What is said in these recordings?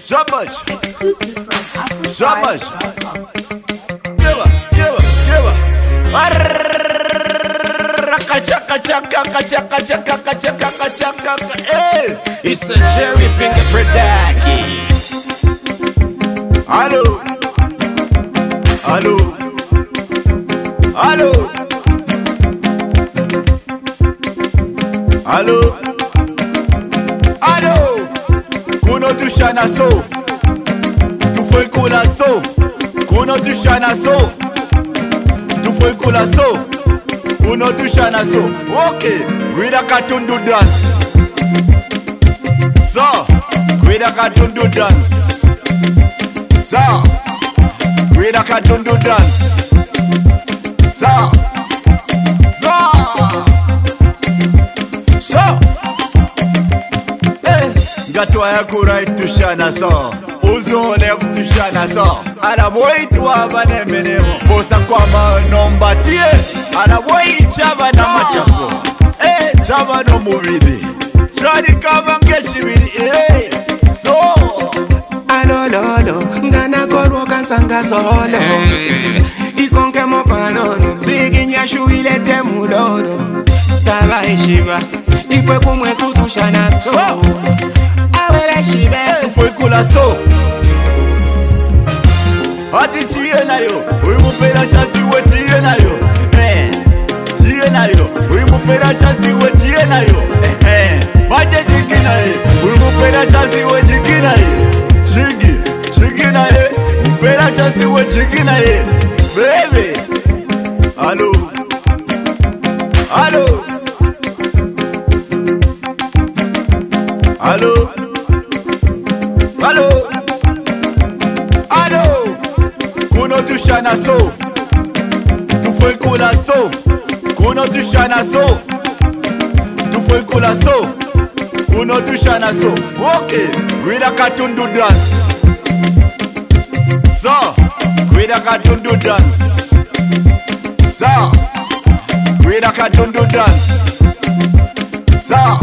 Jamais. Exclusive from Jamais. AfroFi.com. Give her. Hey, It's a Jerry Finger Production. Allô. Kuno tushana so. Tu foi kula so. Kuno tushana so. Tu foi kula so. Kuno tushana so. Okay, gwida katundu dance. So, gwida katundu dance. So, gwida katundu dance. So. Gatwa ya kurai tushana so. Uzole tushana so. Ana boy tuwa bane menemo. Bosa kwa manomba tie. Ana boy chava na machako. Chava no muvidi. Chadi kava ngeshibidi. So. Alololo, ngana korwo kansanga solo. Ikonke mopanono, bigi nyashu ilete mulodo. Taba ishiba, ifwe kumwe sutushana so. Awele shibe, Foi kula so. Ati tiye na yo. Uimupera chasi we tiye na yo. Tiye na yo. Uimupera chasi we tiye na yo. Maje jiki na ye. Uimupera chasi we jiki na ye. Jiki na ye. Upera chasi we jiki na ye. Baby. Allo. Kuno tushana so. Tu foi kula so. Kuno tushana so. Tu foi kula so. Kuno tushana so. Okay, gwida katundu dance. So, gwida katundu dance. So, gwida katundu dance. So.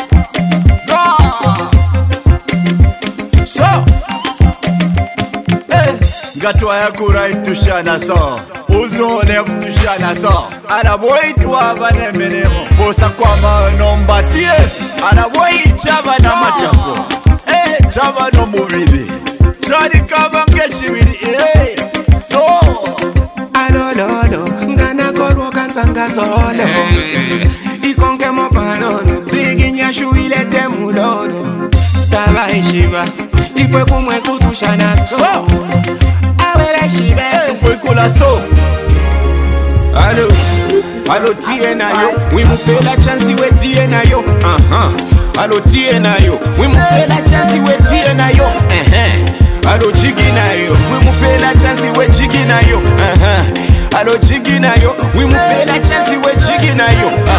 Gatwa ya kurai tushana so. Uzole tushana so. Ana boy tuwa bane menemo. Bosa kwa manomba tie. Ana boy chava na machako. Chava no muvidi. Chadi kava ngeshibidi. So. alololo, ngana korwo kansanga solo. Ikonke mopanono, bigi nyashu ilete mulodo. Taba ishiba, ifwe kumwe sutushana so. Awele shibe, Foi kula so. Allo tie na yo, we move la chance we tie na yo. Allo tie na yo, we move la chance we tie na yo. Allo jigi na yo, we move la chance we jigi na yo. Allo jigi na yo, we move la chance we jigi na yo.